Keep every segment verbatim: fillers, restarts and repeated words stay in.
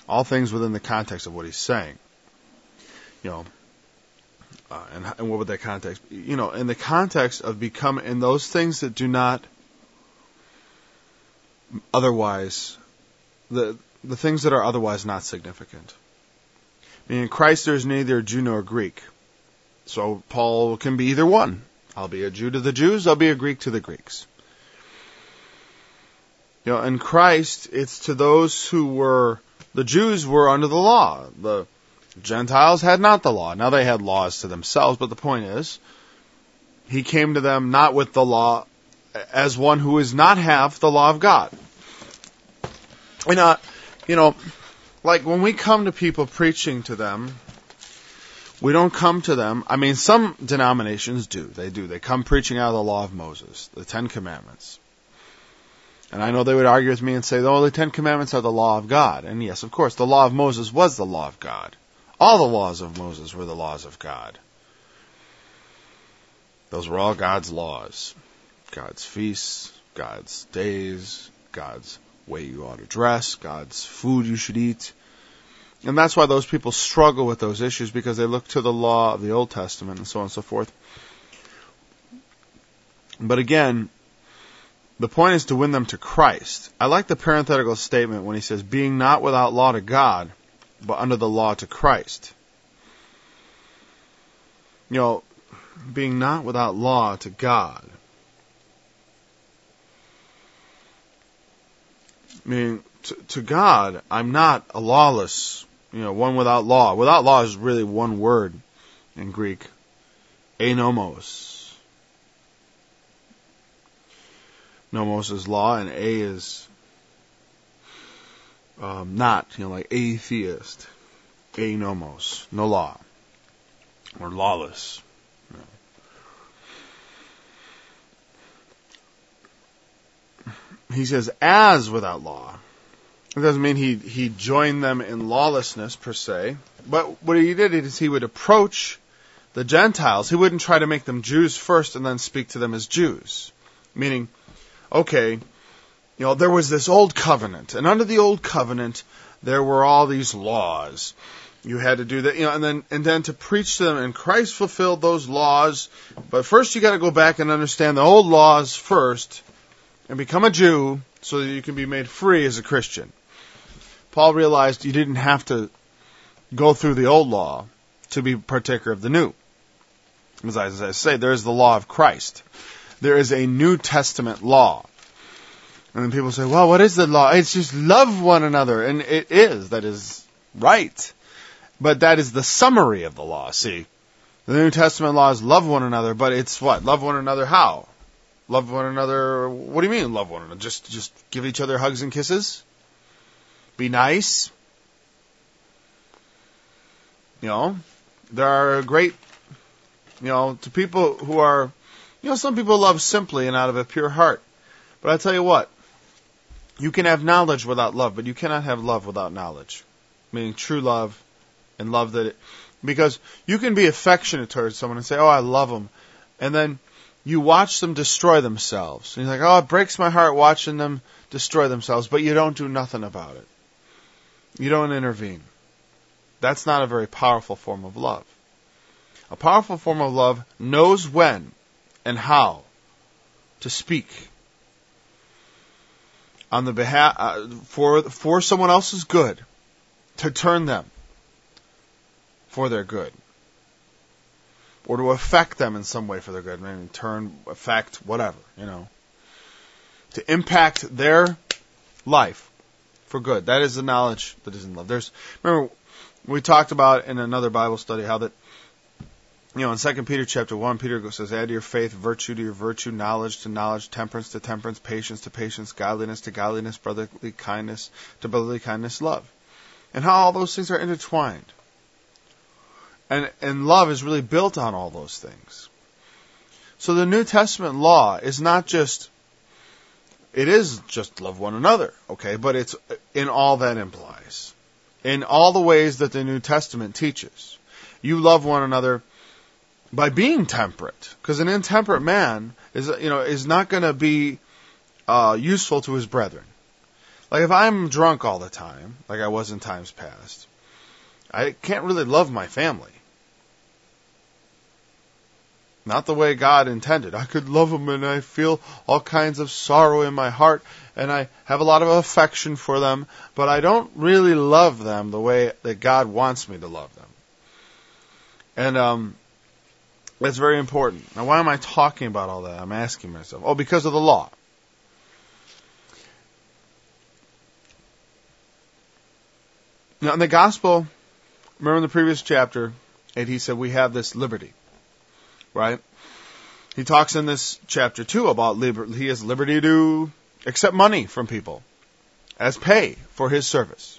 All things within the context of what he's saying. You know, uh, and, and what would that context be? You know, in the context of becoming, in those things that do not otherwise, the the things that are otherwise not significant. Meaning in Christ there is neither Jew nor Greek. So Paul can be either one. I'll be a Jew to the Jews, I'll be a Greek to the Greeks. You know, in Christ, it's to those who were, the Jews were under the law. The Gentiles had not the law. Now they had laws to themselves, but the point is, he came to them not with the law as one who is not half the law of God. And, uh, you know, like when we come to people preaching to them, we don't come to them, I mean, some denominations do, they do. They come preaching out of the law of Moses, the Ten Commandments. And I know they would argue with me and say, oh, the Ten Commandments are the law of God. And yes, of course, the law of Moses was the law of God. All the laws of Moses were the laws of God. Those were all God's laws. God's feasts, God's days, God's way you ought to dress, God's food you should eat. And that's why those people struggle with those issues, because they look to the law of the Old Testament and so on and so forth. But again, the point is to win them to Christ. I like the parenthetical statement when he says, being not without law to God, but under the law to Christ. You know, being not without law to God. I mean, to, to God, I'm not a lawless, you know, one without law. Without law is really one word in Greek. Anomos. Nomos is law, and a is um, not, you know, like atheist. Anomos, no law. Or lawless. You know. He says, as without law. It doesn't mean he, he joined them in lawlessness, per se. But what he did is he would approach the Gentiles. He wouldn't try to make them Jews first and then speak to them as Jews. Meaning, okay, you know, there was this old covenant, and under the old covenant, there were all these laws. You had to do that, you know, and then and then to preach to them, and Christ fulfilled those laws. But first, you got to go back and understand the old laws first, and become a Jew, so that you can be made free as a Christian. Paul realized you didn't have to go through the old law to be partaker of the new. As I, as I say, there is the law of Christ. There is a New Testament law. And then people say, well, what is the law? It's just love one another. And it is. That is right. But that is the summary of the law. See, the New Testament law is love one another, but it's what? Love one another how? Love one another, what do you mean love one another? Just, just give each other hugs and kisses? Be nice? You know, there are great, you know, to people who are, you know, some people love simply and out of a pure heart. But I tell you what, you can have knowledge without love, but you cannot have love without knowledge. Meaning true love and love that it, because you can be affectionate towards someone and say, oh, I love them. And then you watch them destroy themselves. And you're like, oh, it breaks my heart watching them destroy themselves, but you don't do nothing about it. You don't intervene. That's not a very powerful form of love. A powerful form of love knows when and how to speak on the behalf uh, for for someone else's good, to turn them for their good, or to affect them in some way for their good. Maybe turn, affect, whatever, you know, to impact their life for good. That is the knowledge that is in love. There's remember we talked about in another Bible study how that, you know, in Second Peter chapter one, Peter says, add to your faith virtue to your virtue, knowledge to knowledge, temperance to temperance, patience to patience, godliness to godliness, brotherly kindness to brotherly kindness, love. And how all those things are intertwined. And and love is really built on all those things. So the New Testament law is not just, it is just love one another, okay, but it's in all that implies. In all the ways that the New Testament teaches. You love one another by being temperate, because an intemperate man is, you know, is not going to be uh, useful to his brethren. Like if I'm drunk all the time, like I was in times past, I can't really love my family. Not the way God intended. I could love them and I feel all kinds of sorrow in my heart and I have a lot of affection for them, but I don't really love them the way that God wants me to love them. And um, that's very important. Now, why am I talking about all that? I'm asking myself. Oh, because of the law. Now, in the gospel, remember in the previous chapter, and he said we have this liberty. Right? He talks in this chapter too about liberty. He has liberty to accept money from people as pay for his service.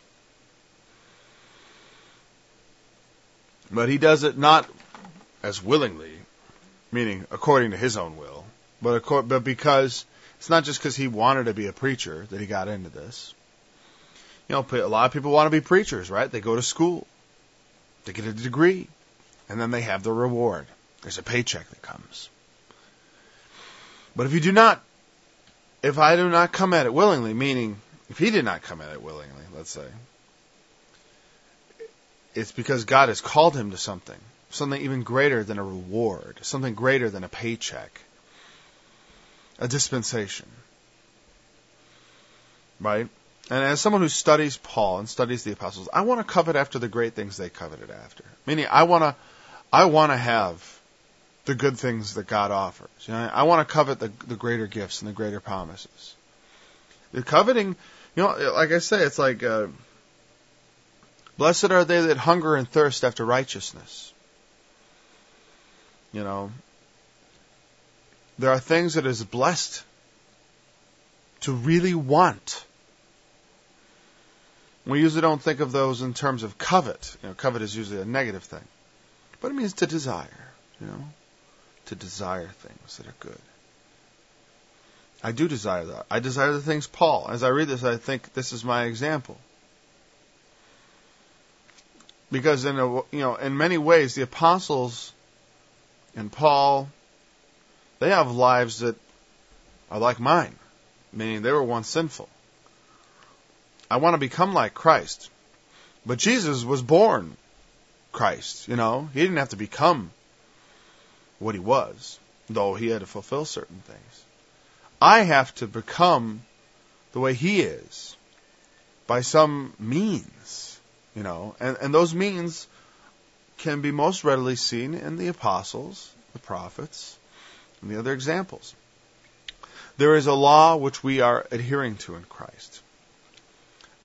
But he does it not as willingly, meaning according to his own will, but, but because it's not just because he wanted to be a preacher that he got into this. You know, a lot of people want to be preachers, right? They go to school, they get a degree, and then they have the reward. There's a paycheck that comes. But if you do not, if I do not come at it willingly, meaning if he did not come at it willingly, let's say, it's because God has called him to something, something even greater than a reward, something greater than a paycheck, a dispensation. Right? And as someone who studies Paul and studies the apostles, I want to covet after the great things they coveted after. Meaning, I want to, I want to have the good things that God offers. You know, I want to covet the, the greater gifts and the greater promises. The coveting, you know, like I say, it's like, uh, blessed are they that hunger and thirst after righteousness. You know, there are things that is blessed to really want. We usually don't think of those in terms of covet. You know, covet is usually a negative thing. But it means to desire, you know. To desire things that are good. I do desire that. I desire the things Paul. As I read this, I think this is my example. Because in a, you know, in many ways, the apostles and Paul, they have lives that are like mine, meaning they were once sinful. I want to become like Christ, but Jesus was born Christ. You know, he didn't have to become what he was, though he had to fulfill certain things. I have to become the way he is by some means, you know, and, and those means can be most readily seen in the apostles, the prophets, and the other examples. There is a law which we are adhering to in Christ.